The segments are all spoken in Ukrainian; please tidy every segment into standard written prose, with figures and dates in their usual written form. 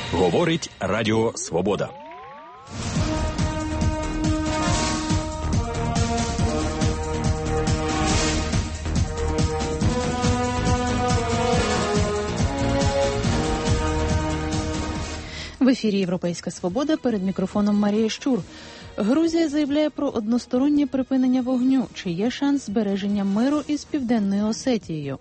Говорить Радіо Свобода. В ефірі «Європейська Свобода», перед мікрофоном Марія Щур. Грузія заявляє про одностороннє припинення вогню. Чи є шанс збереження миру із Південною Осетією?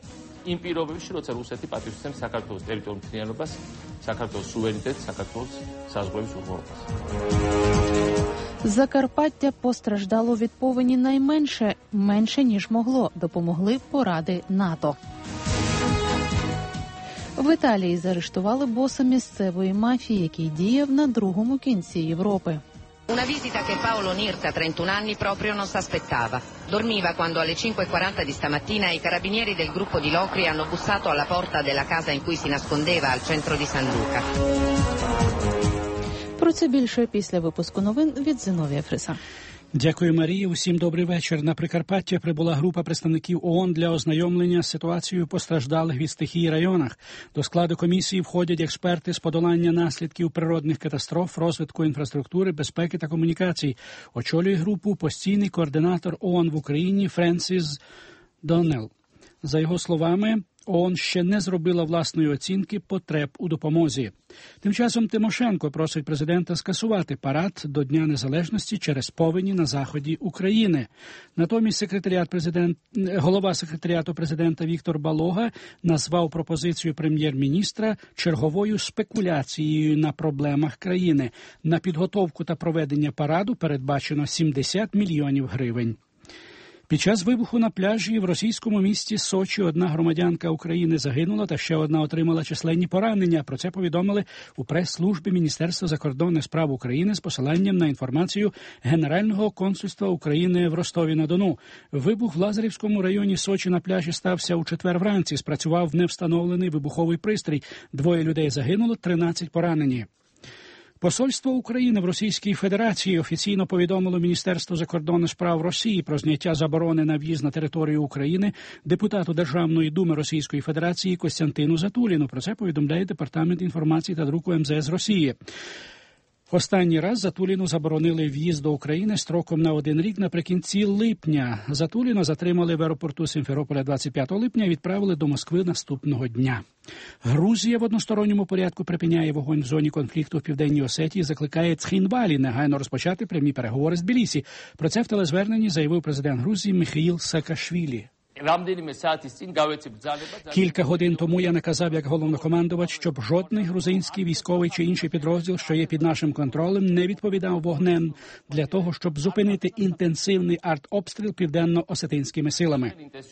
Закарпаття постраждало від повені менше, ніж могло. Допомогли поради НАТО. В Італії заарештували боса місцевої мафії, який діяв на другому кінці Європи. Una visita che Paolo Nirta, 31 anni, proprio non s'aspettava. Dormiva quando alle 5:40 di stamattina i carabinieri del gruppo di Locri hanno bussato alla porta della casa in cui si nascondeva al centro di San Luca. Про це більше після випуску новин від Зиновія Фриса. Дякую, Марія. Усім добрий вечір. На Прикарпаття прибула група представників ООН для ознайомлення з ситуацією в постраждалих від стихії районах. До складу комісії входять експерти з подолання наслідків природних катастроф, розвитку інфраструктури, безпеки та комунікацій. Очолює групу постійний координатор ООН в Україні Френсіс Доннелл. За його словами, ООН ще не зробила власної оцінки потреб у допомозі. Тим часом Тимошенко просить президента скасувати парад до Дня Незалежності через повені на заході України. Натомість голова секретаріату президента Віктор Балога назвав пропозицію прем'єр-міністра черговою спекуляцією на проблемах країни. На підготовку та проведення параду передбачено 70 мільйонів гривень. Під час вибуху на пляжі в російському місті Сочі одна громадянка України загинула та ще одна отримала численні поранення. Про це повідомили у прес-службі Міністерства закордонних справ України з посиланням на інформацію Генерального консульства України в Ростові-на-Дону. Вибух в Лазарівському районі Сочі на пляжі стався у четвер вранці. Спрацював невстановлений вибуховий пристрій. 2 людей загинуло, 13 поранені. Посольство України в Російській Федерації офіційно повідомило Міністерство закордонних справ Росії про зняття заборони на в'їзд на територію України депутату Державної думи Російської Федерації Костянтину Затуліну. Про це повідомляє Департамент інформації та друку МЗС Росії. Останній раз Затуліну заборонили в'їзд до України строком на 1 рік наприкінці липня. Затуліна затримали в аеропорту Сімферополя 25 липня і відправили до Москви наступного дня. Грузія в односторонньому порядку припиняє вогонь в зоні конфлікту в Південній Осетії, закликає Цхінвалі негайно розпочати прямі переговори з Тбілісі. Про це в телезверненні заявив президент Грузії Міхаїл Саакашвілі. Кілька годин тому я наказав як головнокомандувач, щоб жодний грузинський військовий чи інший підрозділ, що є під нашим контролем, не відповідав вогнем для того, щоб зупинити інтенсивний артобстріл південно-осетинськими силами.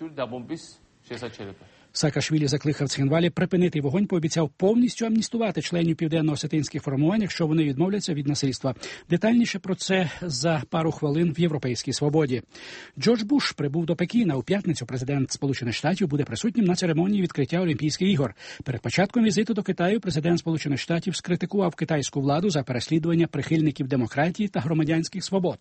Саакашвілі закликав Цхінвалі припинити вогонь, пообіцяв повністю амністувати членів південно-осетинських формувань, якщо вони відмовляться від насильства. Детальніше про це за пару хвилин в «Європейській Свободі». Джордж Буш прибув до Пекіна. У п'ятницю президент Сполучених Штатів буде присутнім на церемонії відкриття Олімпійських ігор. Перед початком візиту до Китаю президент Сполучених Штатів скритикував китайську владу за переслідування прихильників демократії та громадянських свобод.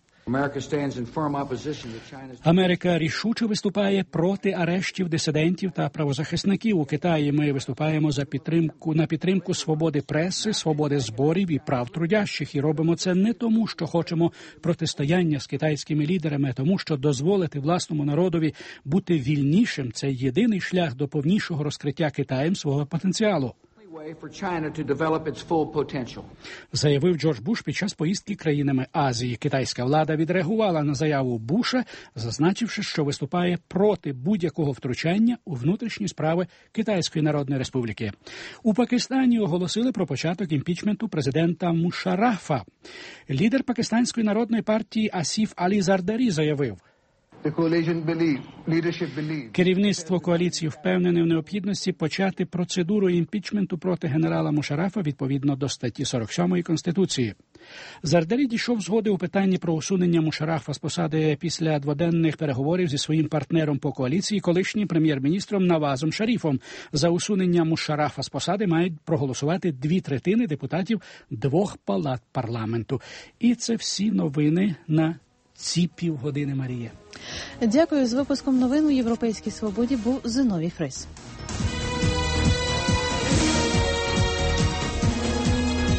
Америка рішуче виступає проти арештів дисидентів та правозахисників. У Китаї ми виступаємо на підтримку свободи преси, свободи зборів і прав трудящих. І робимо це не тому, що хочемо протистояння з китайськими лідерами, а тому, що дозволити власному народові бути вільнішим – це єдиний шлях до повнішого розкриття Китаєм свого потенціалу. Заявив Джордж Буш під час поїздки країнами Азії. Китайська влада відреагувала на заяву Буша, зазначивши, що виступає проти будь-якого втручання у внутрішні справи Китайської Народної Республіки. У Пакистані оголосили про початок імпічменту президента Мушаррафа. Лідер Пакистанської народної партії Асіф Алі Зардарі заявив: керівництво коаліції впевнене в необхідності почати процедуру імпічменту проти генерала Мушаррафа відповідно до статті 47 Конституції. Зардарі дійшов згоди у питанні про усунення Мушаррафа з посади після дводенних переговорів зі своїм партнером по коаліції, колишнім прем'єр-міністром Навазом Шаріфом. За усунення Мушаррафа з посади мають проголосувати 2/3 депутатів 2 палат парламенту. І це всі новини на ці півгодини, Марія. Дякую. З випуском новин у «Європейській Свободі» був Зиновій Фрис.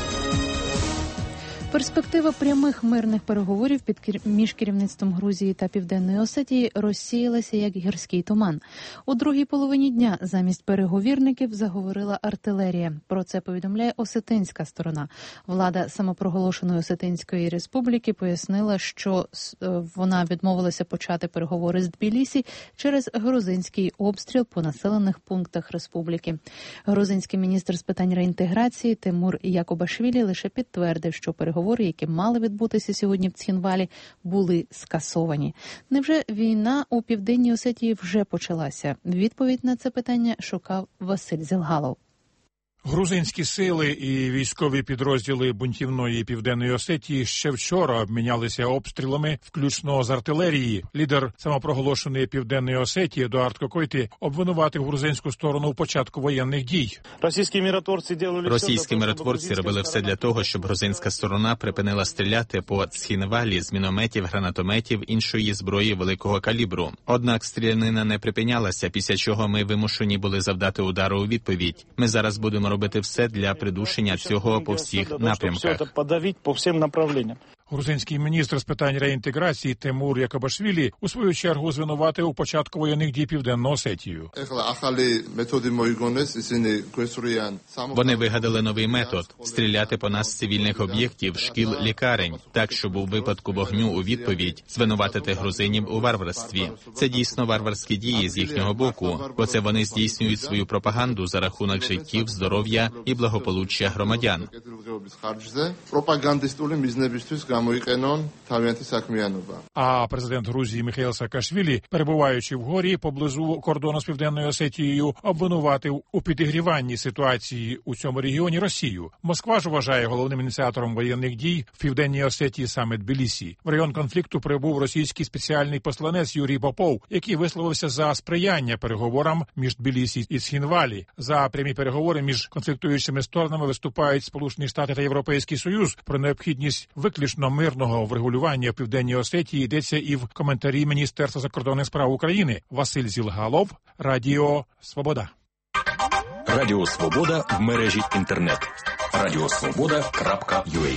Перспектива прямих мирних переговорів між керівництвом Грузії та Південної Осетії розсіялася як гірський туман. У другій половині дня замість переговірників заговорила артилерія. Про це повідомляє осетинська сторона. Влада самопроголошеної Осетинської республіки пояснила, що вона відмовилася почати переговори з Тбілісі через грузинський обстріл по населених пунктах республіки. Грузинський міністр з питань реінтеграції Тимур Якубашвілі лише підтвердив, що переговори, які мали відбутися сьогодні в Цхінвалі, були скасовані. Невже війна у Південній Осетії вже почалася? Відповідь на це питання шукав Василь Зілгалов. Грузинські сили і військові підрозділи бунтівної Південної Осетії ще вчора обмінялися обстрілами, включно з артилерії. Лідер самопроголошеної Південної Осетії Едуард Кокойти обвинуватив грузинську сторону у початку воєнних дій. Російські миротворці робили все для того, щоб грузинська сторона припинила стріляти по Цхінвалі з мінометів, гранатометів, іншої зброї великого калібру. Однак стрілянина не припинялася, після чого ми вимушені були завдати удару у відповідь. Ми зараз будемо робити все для придушення цього по всіх напрямках. Грузинський міністр з питань реінтеграції Тимур Якубашвілі у свою чергу звинуватив у початку воєнних дій Південну Осетію. Вони вигадали новий метод – стріляти по нас з цивільних об'єктів, шкіл, лікарень, так, щоб у випадку вогню у відповідь звинуватити грузинів у варварстві. Це дійсно варварські дії з їхнього боку, бо це вони здійснюють свою пропаганду за рахунок життів, здоров'я і благополуччя громадян. А президент Грузії Михаїл Саакашвілі, перебуваючи в горі поблизу кордону з Південною Осетією, обвинуватив у підігріванні ситуації у цьому регіоні Росію. Москва ж вважає головним ініціатором воєнних дій в Південній Осетії саме Тбілісі. В район конфлікту прибув російський спеціальний посланець Юрій Попов, який висловився за сприяння переговорам між Тбілісі і Цхінвалі. За прямі переговори між конфліктуючими сторонами виступають Сполучені Штати та Європейський Союз. Про необхідність виключно мирного врегулювання в Південній Осетії йдеться і в коментарі Міністерства закордонних справ України. Василь Зілгалов, Радіо Свобода. Радіо Свобода в мережі інтернет. radiosvoboda.ua.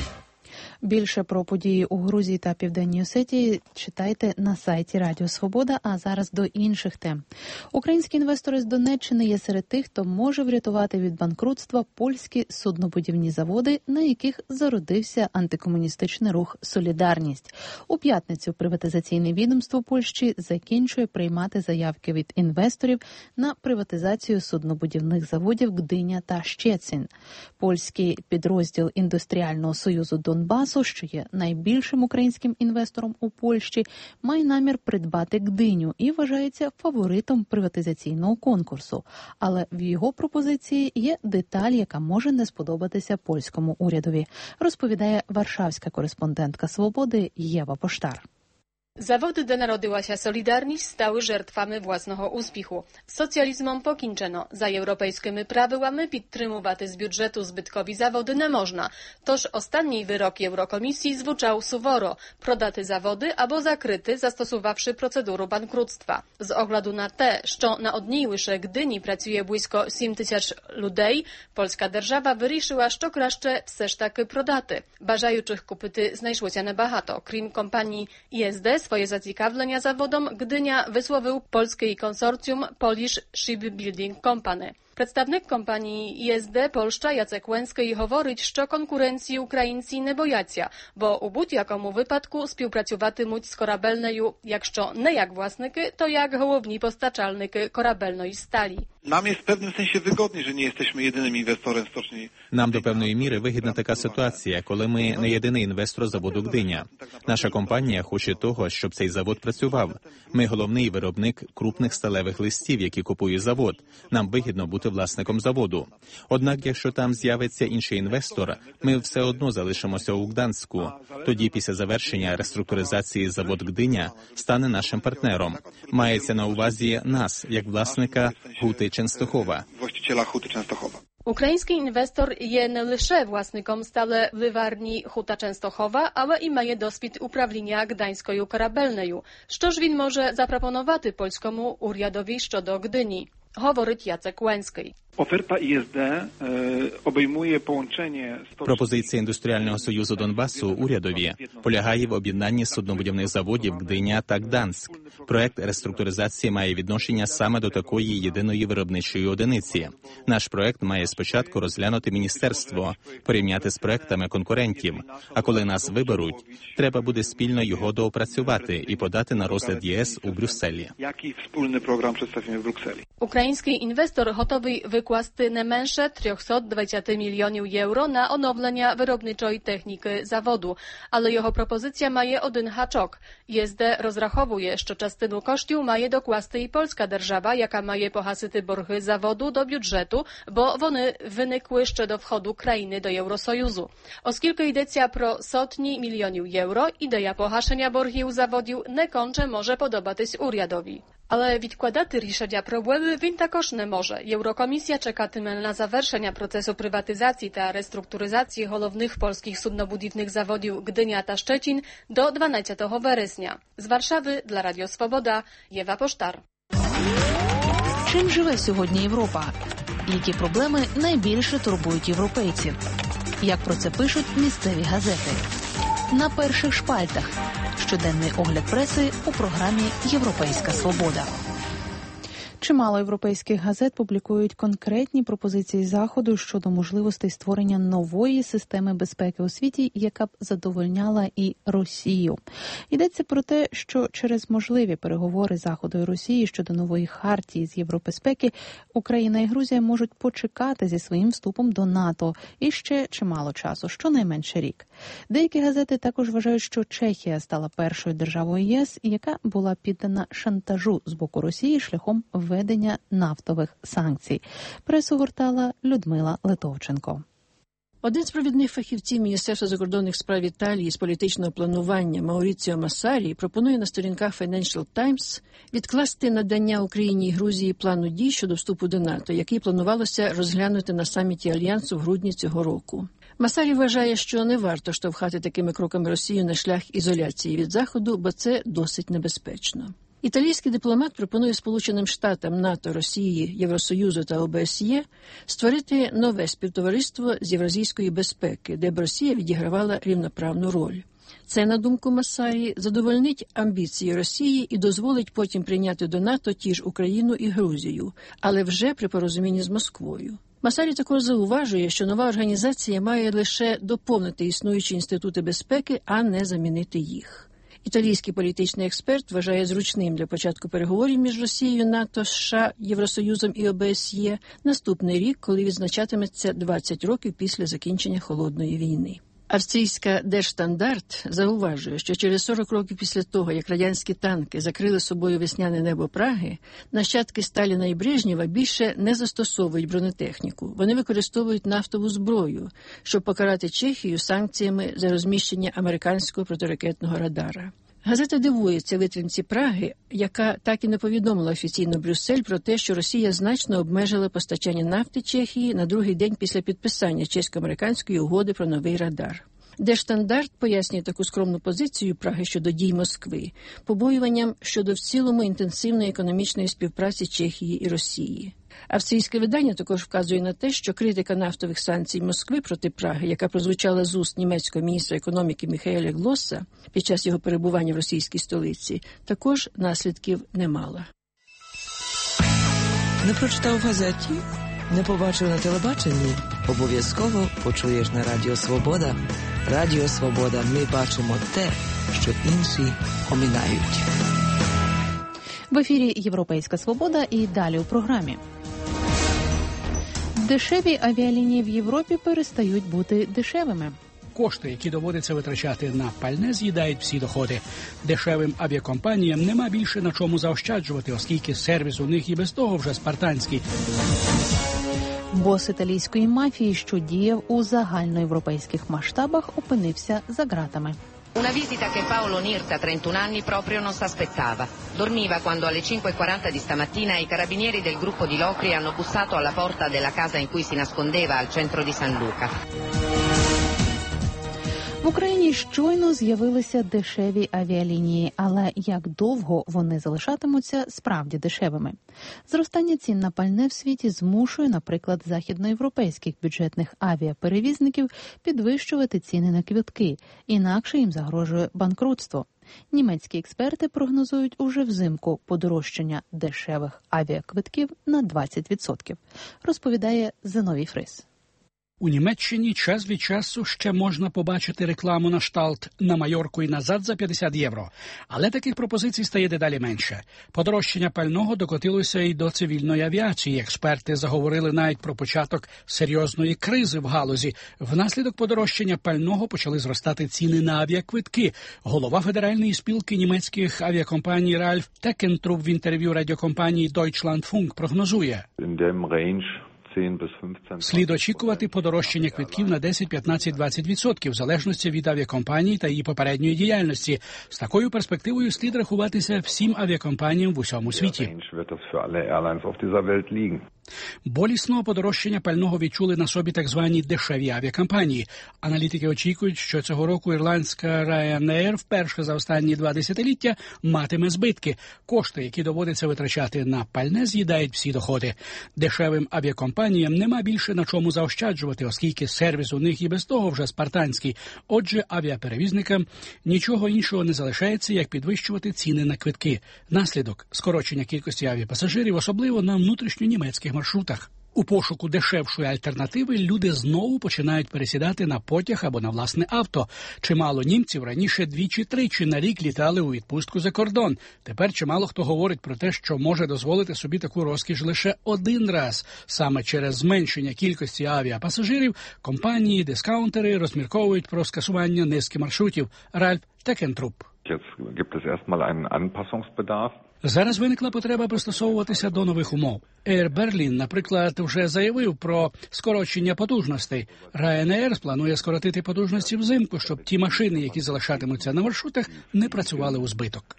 Більше про події у Грузії та Південній Осетії читайте на сайті Радіо Свобода, а зараз до інших тем. Українські інвестори з Донеччини є серед тих, хто може врятувати від банкрутства польські суднобудівні заводи, на яких зародився антикомуністичний рух «Солідарність». У п'ятницю приватизаційне відомство Польщі закінчує приймати заявки від інвесторів на приватизацію суднобудівних заводів Гдиня та Щецин. Польський підрозділ Індустріального союзу Донбасу, що є найбільшим українським інвестором у Польщі, має намір придбати Гдиню і вважається фаворитом приватизаційного конкурсу. Але в його пропозиції є деталь, яка може не сподобатися польському урядові, розповідає варшавська кореспондентка «Свободи» Єва Поштар. Zawody, gdy narodziła się Solidarność, stały żertwami własnego uspіху. Socjalizmom покінчено. За європейськими правилами підтримувати з бюджету збиткові заводи не можна. Тож останній wyrok Eurokomisji звучав суворо – продати заводи або закрити, zastosowawszy procedurу банкрутства. З огляду на те, що на одній лише Гдині працює близько 7 тисяч людей, польська держава вирішила, що краще все ж таки продати. Бажаючих купити знайшлося небагато. Крім компанії ІСД, swoje zaciekawienia zawodom Gdynia wysłowił polskiej konsorcjum Polish Shipbuilding Company. Представник компанії ІСД Польща Яцек Łęcki говорить, що конкуренції українці не бояться, бо у будь-якому випадку співпрацюватимуть з корабельною, якщо не як власники, то як головні постачальники корабельної сталі. Нам jest w pewnym sensie wygodniej, że nie jesteśmy jedynym inwestorem stoczni. Нам до певної міри вигідна така ситуація, коли ми не єдиний інвестор заводу Гдиня. Наша компанія хоче того, щоб цей завод працював. Ми головний виробник крупних сталевих листів, які купує завод. Нам вигідно бути власником заводу. Однак, якщо там з'явиться інший інвестор, ми все одно залишимося у Гданську. Тоді, після завершення реструктуризації, завод Гдиня стане нашим партнером. Мається на увазі нас, як власника Huty Częstochowa. Український інвестор є не лише власником сталеливарні Huta Częstochowa, але і має досвід управління Гданською корабельною. Що ж він може запропонувати польському урядові щодо Гдині? Говорить Яцек Łęcki. Oferta ISD obejmuje połączenie... Пропозиція індустріального союзу Донбасу урядові полягає в об'єднанні суднобудівних заводів Гдиня та Гданськ. Проект реструктуризації має відношення саме до такої єдиної виробничої одиниці. Наш проект має спочатку розглянути міністерство, порівняти з проектами конкурентів. А коли нас виберуть, треба буде спільно його доопрацювати і подати на розгляд ЄС у Брюсселі. Jaki wspólny program przedstawimy w Brukseli? Український інвестор готовий викласти не менше 320 мільйонів євро на оновлення виробничої техніки заводу. Але його пропозиція має один haczok. ЄСД розраховує, що частину коштів має докласти і польська держава, яка має погасити борги заводу до бюджету, бо вони виникли ще до входу країни до Євросоюзу. Оскільки йдеться про сотні мільйонів євро, ідея погашення боргів заводів не конче може подобатись урядові. Але відкладати рішення проблеми він також не може. Єврокомісія чекатиме на завершення процесу prywatyzacji та реструктуризації головних польських суднобудівних заводів Gdynia та Szczecin до 12 вересня. З Варшави для Радіо Свобода Єва Поштар. Чим живе сьогодні Європа? Які проблеми найбільше турбують європейців? Як про це пишуть місцеві газети? На перших шпальтах. Щоденний огляд преси у програмі «Європейська свобода». Чимало європейських газет публікують конкретні пропозиції Заходу щодо можливостей створення нової системи безпеки у світі, яка б задовольняла і Росію. Йдеться про те, що через можливі переговори Заходу і Росії щодо нової хартії з євробезпеки Україна і Грузія можуть почекати зі своїм вступом до НАТО і ще чимало часу, щонайменше рік. Деякі газети також вважають, що Чехія стала першою державою ЄС, яка була піддана шантажу з боку Росії шляхом введення нафтових санкцій. Пресу гортала Людмила Литовченко. Один з провідних фахівців Міністерства закордонних справ Італії з політичного планування Мауріціо Массарі пропонує на сторінках Financial Times відкласти надання Україні і Грузії плану дій щодо вступу до НАТО, який планувалося розглянути на саміті Альянсу в грудні цього року. Массарі вважає, що не варто штовхати такими кроками Росію на шлях ізоляції від Заходу, бо це досить небезпечно. Італійський дипломат пропонує Сполученим Штатам, НАТО, Росії, Євросоюзу та ОБСЄ створити нове співтовариство з євразійської безпеки, де б Росія відігравала рівноправну роль. Це, на думку Массарі, задовольнить амбіції Росії і дозволить потім прийняти до НАТО ті ж Україну і Грузію, але вже при порозумінні з Москвою. Массарі також зауважує, що нова організація має лише доповнити існуючі інститути безпеки, а не замінити їх. Італійський політичний експерт вважає зручним для початку переговорів між Росією, НАТО, США, Євросоюзом і ОБСЄ наступний рік, коли відзначатиметься 20 років після закінчення Холодної війни. Австрійська Держстандарт зауважує, що через 40 років після того, як радянські танки закрили собою весняне небо Праги, нащадки Сталіна і Брежнєва більше не застосовують бронетехніку. Вони використовують нафтову зброю, щоб покарати Чехію санкціями за розміщення американського протиракетного радара. Газета дивується витримці Праги, яка так і не повідомила офіційно Брюссель про те, що Росія значно обмежила постачання нафти Чехії на другий день після підписання чесько-американської угоди про новий радар. Держстандарт пояснює таку скромну позицію Праги щодо дій Москви побоюванням щодо в цілому інтенсивної економічної співпраці Чехії і Росії. Австрійське видання також вказує на те, що критика нафтових санкцій Москви проти Праги, яка прозвучала з уст німецького міністра економіки Міхаеля Глосса під час його перебування в російській столиці, також наслідків не мала. Не прочитав в газеті? Не побачив на телебаченні? Обов'язково почуєш на Радіо Свобода. Радіо Свобода. Ми бачимо те, що інші оминають. В ефірі «Європейська свобода» і далі у програмі. Дешеві авіалінії в Європі перестають бути дешевими. Кошти, які доводиться витрачати на пальне, з'їдають всі доходи. Дешевим авіакомпаніям нема більше на чому заощаджувати, оскільки сервіс у них і без того вже спартанський. Бос італійської мафії, що діяв у загальноєвропейських масштабах, опинився за ґратами. Una visita che Paolo Nirta, 31 anni, proprio non s'aspettava. Dormiva quando alle 5:40 di stamattina i carabinieri del gruppo di Locri hanno bussato alla porta della casa in cui si nascondeva al centro di San Luca. В Україні щойно з'явилися дешеві авіалінії, але як довго вони залишатимуться справді дешевими? Зростання цін на пальне в світі змушує, наприклад, західноєвропейських бюджетних авіаперевізників підвищувати ціни на квитки, інакше їм загрожує банкрутство. Німецькі експерти прогнозують уже взимку подорожчання дешевих авіаквитків на 20%, розповідає Зиновій Фрис. У Німеччині час від часу ще можна побачити рекламу на шталт «на Майорку і назад за 50 євро». Але таких пропозицій стає дедалі менше. Подорожчання пального докотилося і до цивільної авіації. Експерти заговорили навіть про початок серйозної кризи в галузі. Внаслідок подорожчання пального почали зростати ціни на авіаквитки. Голова Федеральної спілки німецьких авіакомпаній Ральф Текентруп в інтерв'ю радіокомпанії Deutschlandfunk прогнозує: слід очікувати подорожчання квитків на 10, 15, 20% в залежності від авіакомпанії та її попередньої діяльності. З такою перспективою слід рахуватися всім авіакомпаніям в усьому світі. Болісного подорожчання пального відчули на собі так звані дешеві авіакомпанії. Аналітики очікують, що цього року ірландська Ryanair вперше за останні 2 десятиліття матиме збитки. Кошти, які доводиться витрачати на пальне, з'їдають всі доходи. Дешевим авіакомпаніям нема більше на чому заощаджувати, оскільки сервіс у них і без того вже спартанський. Отже, авіаперевізникам нічого іншого не залишається, як підвищувати ціни на квитки. Наслідок – скорочення кількості авіапасажирів, особливо на внутрішньонімецьких маршрутах. У пошуку дешевшої альтернативи люди знову починають пересідати на потяг або на власне авто. Чимало німців раніше 2-3 на рік літали у відпустку за кордон. Тепер чимало хто говорить про те, що може дозволити собі таку розкіш лише один раз. Саме через зменшення кількості авіапасажирів компанії, дискаунтери розмірковують про скасування низки маршрутів. Ральф Текентруп. Зараз виникла потреба пристосовуватися до нових умов. Air Berlin, наприклад, вже заявив про скорочення потужностей. Ryanair планує скоротити потужності взимку, щоб ті машини, які залишатимуться на маршрутах, не працювали у збиток.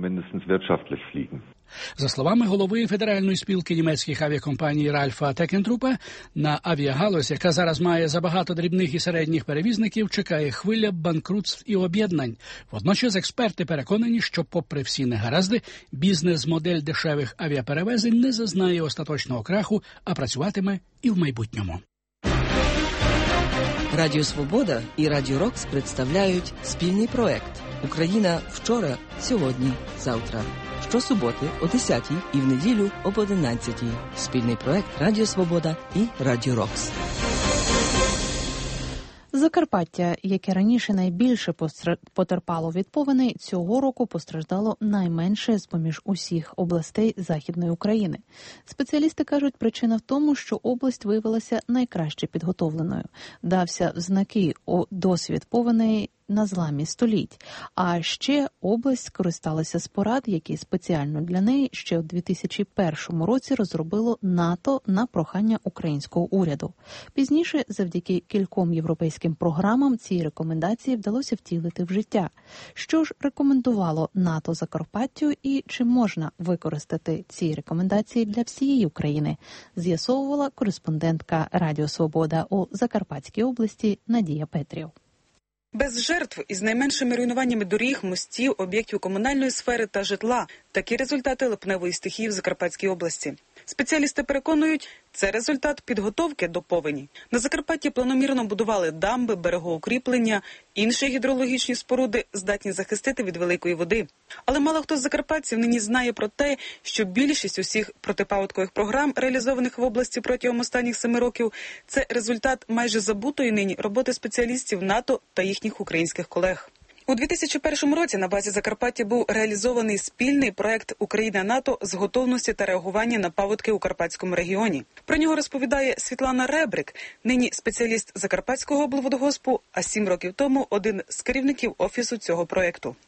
За словами голови Федеральної спілки німецьких авіакомпаній Ральфа Текентрупа, на авіагалузь, яка зараз має забагато дрібних і середніх перевізників, чекає хвиля банкрутств і об'єднань. Водночас експерти переконані, що попри всі негаразди, бізнес-модель дешевих авіаперевезень не зазнає остаточного краху, а працюватиме і в майбутньому. Радіо Свобода і Радіо Рокс представляють спільний проект «Україна вчора, сьогодні, завтра». Щосуботи о 10-й і в неділю об 11-й. Спільний проект Радіо Свобода і Радіо Рокс. Закарпаття, яке раніше найбільше потерпало від повеней, цього року постраждало найменше з-поміж усіх областей Західної України. Спеціалісти кажуть, причина в тому, що область виявилася найкраще підготовленою. Дався в знаки досвід повеней на зламі століть. А ще область скористалася з порад, які спеціально для неї ще у 2001 році розробило НАТО на прохання українського уряду. Пізніше, завдяки кільком європейським програмам, ці рекомендації вдалося втілити в життя. Що ж рекомендувало НАТО Закарпаттю і чи можна використати ці рекомендації для всієї України, з'ясовувала кореспондентка Радіо Свобода у Закарпатській області Надія Петрів. Без жертв із найменшими руйнуваннями доріг, мостів, об'єктів комунальної сфери та житла – такі результати липневої стихії в Закарпатській області. Спеціалісти переконують, це результат підготовки до повені. На Закарпатті планомірно будували дамби, берегоукріплення, інші гідрологічні споруди, здатні захистити від великої води. Але мало хто з закарпатців нині знає про те, що більшість усіх протипаводкових програм, реалізованих в області протягом останніх 7 років, це результат майже забутої нині роботи спеціалістів НАТО та їхніх українських колег. У 2001 році на базі Закарпаття був реалізований спільний проект «Україна-НАТО» з готовності та реагування на паводки у Карпатському регіоні. Про нього розповідає Світлана Ребрик, нині спеціаліст Закарпатського облводгоспу, а 7 років тому один з керівників офісу цього проекту.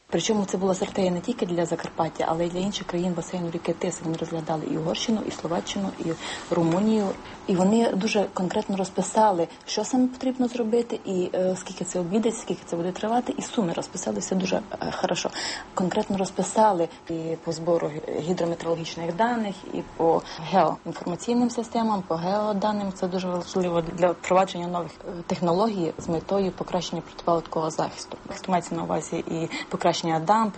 Причому це була стратегія не тільки для Закарпаття, але й для інших країн басейну ріки Тиси. Вони розглядали і Угорщину, і Словаччину, і Румунію. І вони дуже конкретно розписали, що саме потрібно зробити, і скільки це обійдеться, скільки це буде тривати, і суми розписали все дуже хорошо. Конкретно розписали і по збору гідрометеорологічних даних, і по геоінформаційним системам, по геоданим. Це дуже важливо для впровадження нових технологій з метою покращення протипаводкового захисту. Мається на увазі і покращення дамб,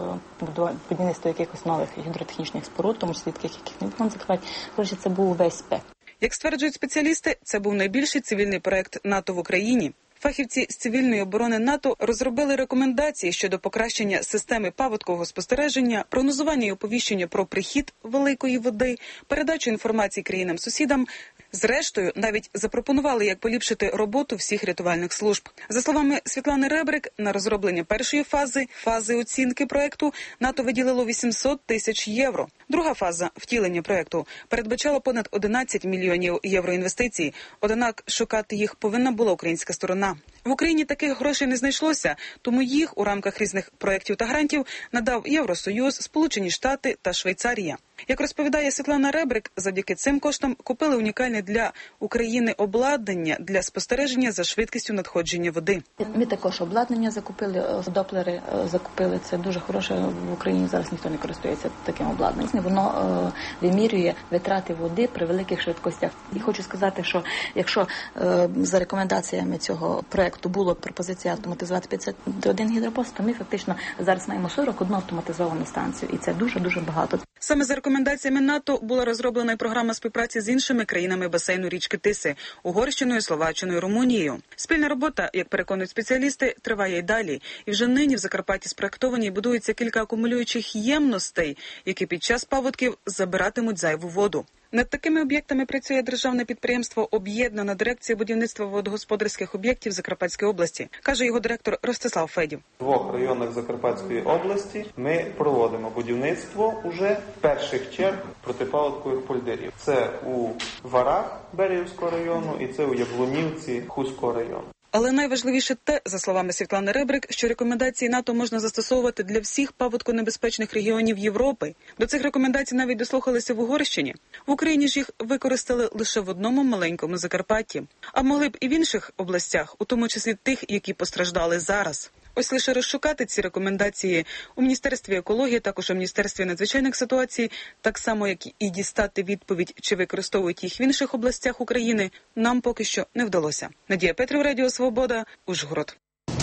будівництво якихось нових гідротехнічних споруд, тому числі таких, яких не можна закривати. Коротше, це був весь спектр. Як стверджують спеціалісти, це був найбільший цивільний проект НАТО в Україні. Фахівці з цивільної оборони НАТО розробили рекомендації щодо покращення системи паводкового спостереження, прогнозування і оповіщення про прихід великої води, передачу інформації країнам-сусідам. Зрештою, навіть запропонували, як поліпшити роботу всіх рятувальних служб. За словами Світлани Ребрик, на розроблення першої фази оцінки проекту, НАТО виділило 800 тисяч євро. Друга фаза – втілення проекту – передбачала понад 11 мільйонів євро інвестицій. Однак шукати їх повинна була українська сторона. В Україні таких грошей не знайшлося, тому їх у рамках різних проєктів та грантів надав Євросоюз, Сполучені Штати та Швейцарія. Як розповідає Світлана Ребрик, завдяки цим коштам купили унікальне для України обладнання для спостереження за швидкістю надходження води. Ми також обладнання закупили, доплери закупили. Це дуже хороше. В Україні зараз ніхто не користується таким обладнанням. Воно вимірює витрати води при великих швидкостях. І хочу сказати, що якщо за рекомендаціями цього проекту було пропозиція автоматизувати 51 гідропост, то ми фактично зараз маємо 41 автоматизовану станцію. І це дуже-дуже багато. Саме за рекомендаціями НАТО була розроблена й програма співпраці з іншими країнами басейну річки Тиси – Угорщиною, Словаччиною, Румунією. Спільна робота, як переконують спеціалісти, триває й далі. І вже нині в Закарпатті спроектовані і будується кілька акумулюючих ємностей, які під час паводків забиратимуть зайву воду. Над такими об'єктами працює державне підприємство «Об'єднана дирекція будівництва водогосподарських об'єктів Закарпатської області», каже його директор Ростислав Федів. В двох районах Закарпатської області ми проводимо будівництво уже перших черг протипаводкових польдерів. Це у Варах Берегівського району і це у Яблунівці Хуського району. Але найважливіше те, за словами Світлани Ребрик, що рекомендації НАТО можна застосовувати для всіх паводконебезпечних регіонів Європи. До цих рекомендацій навіть дослухалися в Угорщині. В Україні ж їх використали лише в одному маленькому Закарпатті. А могли б і в інших областях, у тому числі тих, які постраждали зараз. Ось лише розшукати ці рекомендації у Міністерстві екології, також у Міністерстві надзвичайних ситуацій, так само, як і дістати відповідь, чи використовують їх в інших областях України, нам поки що не вдалося. Надія Петрів, Радіо Свобода, Ужгород.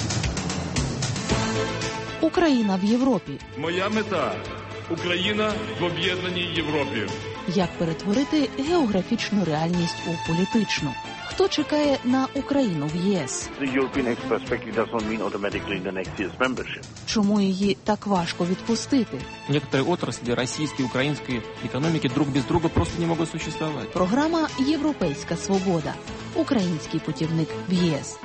Україна в Європі. Моя мета – Україна в об'єднаній Європі. Як перетворити географічну реальність у політичну? Хто чекає на Україну в ЄС? Чому її так важко відпустити? Некоторые отрасли российской и украинской экономики друг без друга просто не могут существовать. Програма «Європейська свобода». Український путівник в ЄС.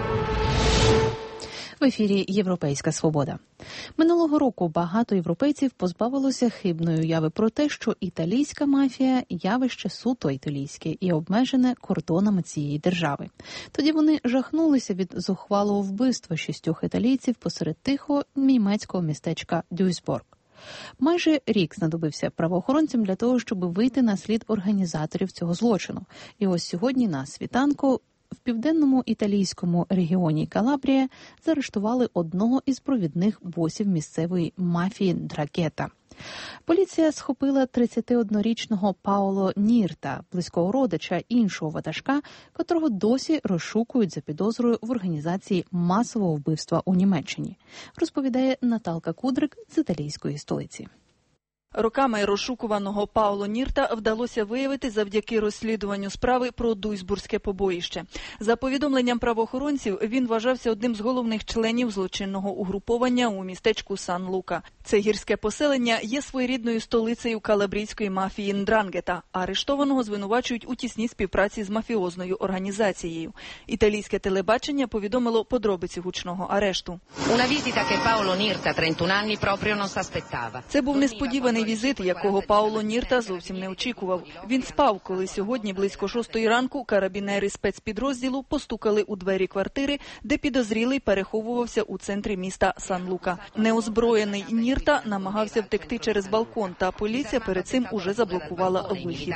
В ефірі «Європейська свобода». Минулого року багато європейців позбавилося хибної уяви про те, що італійська мафія – явище суто італійське і обмежене кордонами цієї держави. Тоді вони жахнулися від зухвалого вбивства 6 італійців посеред тихого німецького містечка Дюйсбург. Майже рік знадобився правоохоронцям для того, щоб вийти на слід організаторів цього злочину. І ось сьогодні на світанку в південному італійському регіоні Калабрія заарештували одного із провідних босів місцевої мафії Драгета. Поліція схопила 31-річного Паоло Нірта, близького родича іншого ватажка, котрого досі розшукують за підозрою в організації масового вбивства у Німеччині, розповідає Наталка Кудрик з італійської столиці. Роками розшукуваного Паоло Нірта вдалося виявити завдяки розслідуванню справи про Дуйсбурзьке побоїще. За повідомленням правоохоронців, він вважався одним з головних членів злочинного угруповання у містечку Сан-Лука. Це гірське поселення є своєрідною столицею калабрійської мафії Ндрангета. Арештованого звинувачують у тісній співпраці з мафіозною організацією. Італійське телебачення повідомило подробиці гучного арешту. Una visita che Paolo Nirta, 31 anni, proprio non s'aspettava. Це був несподіваний несподіваний візит, якого Пауло Нірта зовсім не очікував. Він спав, коли сьогодні близько 6 ранку карабінери спецпідрозділу постукали у двері квартири, де підозрілий переховувався у центрі міста Сан-Лука. Неозброєний Нірта намагався втекти через балкон, та поліція перед цим уже заблокувала вихід.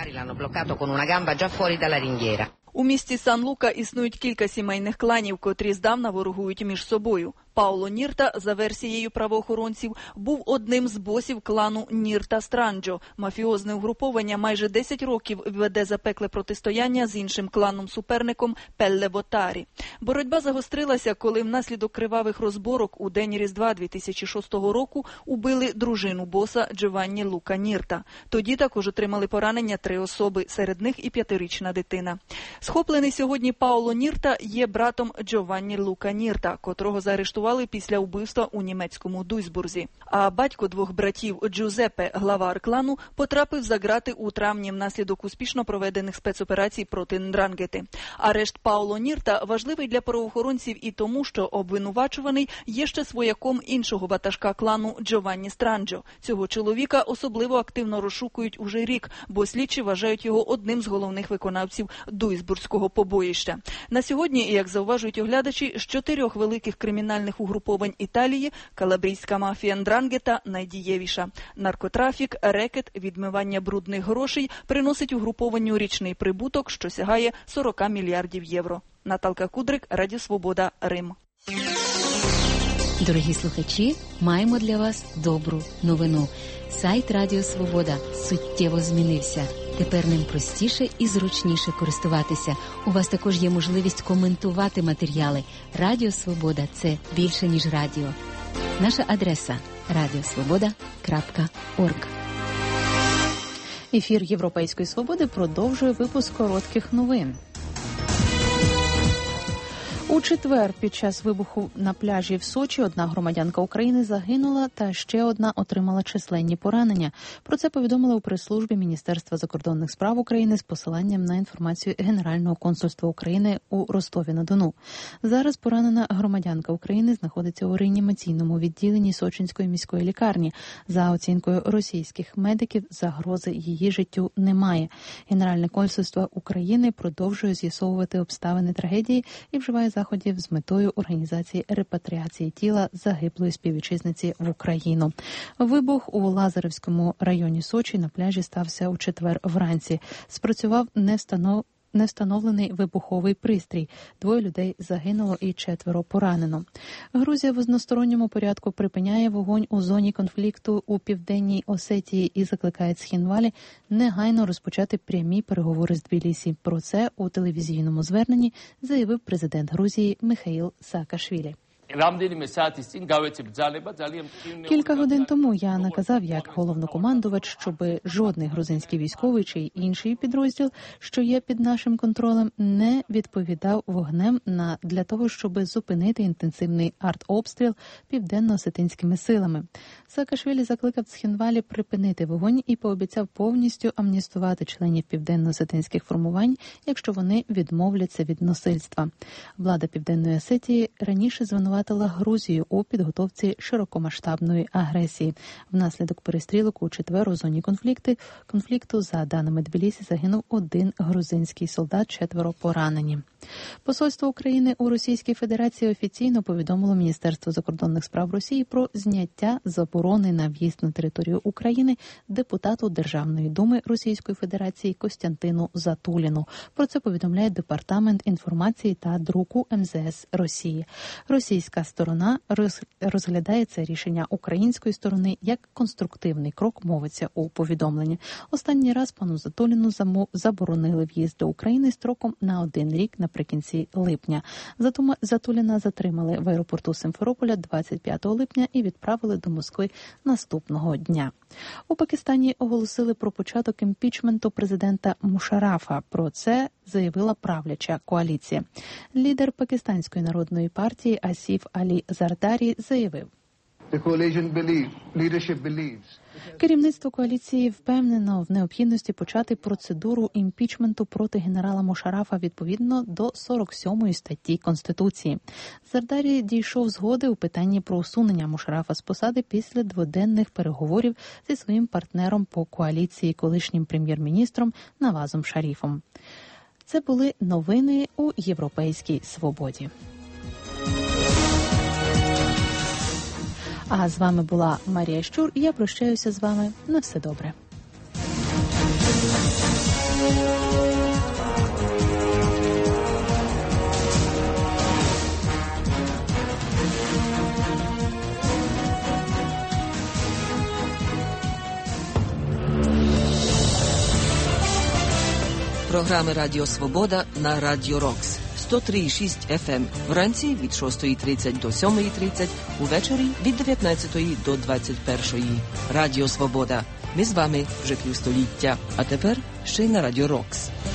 У місті Сан-Лука існують кілька сімейних кланів, котрі здавна ворогують між собою. Пауло Нірта, за версією правоохоронців, був одним з босів клану Нірта Странджо. Мафіозне угруповання майже 10 років веде запекле протистояння з іншим кланом-суперником Пелле Ботарі. Боротьба загострилася, коли внаслідок кривавих розборок у день Різдва 2006 року убили дружину боса Джованні Лука Нірта. Тоді також отримали поранення 3 особи, серед них і 5-річна дитина. Схоплений сьогодні Пауло Нірта є братом Джованні Лука Нірта, котрого заарештували після вбивства у німецькому Дуйсбурзі. А батько 2 братів Джузеппе, глава клану, потрапив за ґрати у травні внаслідок успішно проведених спецоперацій проти Ндрангети. Арешт Пауло Нірта важливий для правоохоронців і тому, що обвинувачуваний є ще свояком іншого ватажка клану Джованні Странджо. Цього чоловіка особливо активно розшукують уже рік, бо слідчі вважають його одним з головних виконавців Дуйсбурзького побоїща. На сьогодні, як зауважують оглядачі, з 4 великих кримінальних угруповань Італії калабрійська мафія Ндрангета найдієвіша. Наркотрафік, рекет, відмивання брудних грошей приносить угрупованню річний прибуток, що сягає 40 мільярдів євро. Наталка Кудрик, Радіо Свобода, Рим. Дорогі слухачі, маємо для вас добру новину. Сайт Радіо Свобода суттєво змінився. Тепер ним простіше і зручніше користуватися. У вас також є можливість коментувати матеріали. Радіо Свобода – це більше, ніж радіо. Наша адреса – radiosvoboda.org. Ефір Європейської Свободи продовжує випуск коротких новин. У четвер під час вибуху на пляжі в Сочі 1 громадянка України загинула та ще 1 отримала численні поранення. Про це повідомили у прес-службі Міністерства закордонних справ України з посиланням на інформацію Генерального консульства України у Ростові-на-Дону. Зараз поранена громадянка України знаходиться у реанімаційному відділенні Сочинської міської лікарні. За оцінкою російських медиків, загрози її життю немає. Генеральне консульство України продовжує з'ясовувати обставини трагедії і вживає заходів з метою організації репатріації тіла загиблої співвітчизниці в Україну. Вибух у Лазаревському районі Сочі на пляжі стався у четвер вранці. Спрацював невстановлений вибуховий пристрій. 2 людей загинуло і 4 поранено. Грузія в односторонньому порядку припиняє вогонь у зоні конфлікту у Південній Осетії і закликає Цхінвалі негайно розпочати прямі переговори з Тбілісі. Про це у телевізійному зверненні заявив президент Грузії Михаїл Саакашвілі. Кілька годин тому я наказав як головнокомандувач, щоб жодний грузинський військовий чи інший підрозділ, що є під нашим контролем, не відповідав вогнем для того, щоб зупинити інтенсивний артобстріл південно-осетинськими силами. Саакашвілі закликав Цхінвалі припинити вогонь і пообіцяв повністю амністувати членів південно-осетинських формувань, якщо вони відмовляться від насильства. Влада Південної Осетії раніше звинуватила Грузію у підготовці широкомасштабної агресії. Внаслідок перестрілок у четвер у зоні конфлікту, за даними Тбілісі, загинув 1 грузинський солдат, 4 поранені. Посольство України у Російській Федерації офіційно повідомило Міністерство закордонних справ Росії про зняття заборони на в'їзд на територію України депутату Державної думи Російської Федерації Костянтину Затуліну. Про це повідомляє Департамент інформації та друку МЗС Росії. Російська сторона розглядає це рішення української сторони як конструктивний крок, мовиться у повідомленні. Останній раз пану Затуліну заборонили в'їзд до України строком на 1 рік наприкінці липня. Затуліна затримали в аеропорту Симферополя 25 липня і відправили до Москви наступного дня. У Пакистані оголосили про початок імпічменту президента Мушарафа. Про це заявила правляча коаліція. Лідер Пакистанської народної партії Асіф Алі Зардарі заявив: Керівництво коаліції впевнено в необхідності почати процедуру імпічменту проти генерала Мошарафа відповідно до 47-ї статті Конституції. Зардарі дійшов згоди у питанні про усунення Мошарафа з посади після дводенних переговорів зі своїм партнером по коаліції, колишнім прем'єр-міністром Навазом Шаріфом. Це були новини у Європейській свободі. А з вами була Марія Щур, і я прощаюся з вами. На все добре. Програми Радіо Свобода на Радіо Рокс. 103,6 FM. Вранці від 6:30 до 7:30, увечері від 19 до 21. Радіо Свобода. Ми з вами вже півстоліття. А тепер ще й на Радіо Рокс.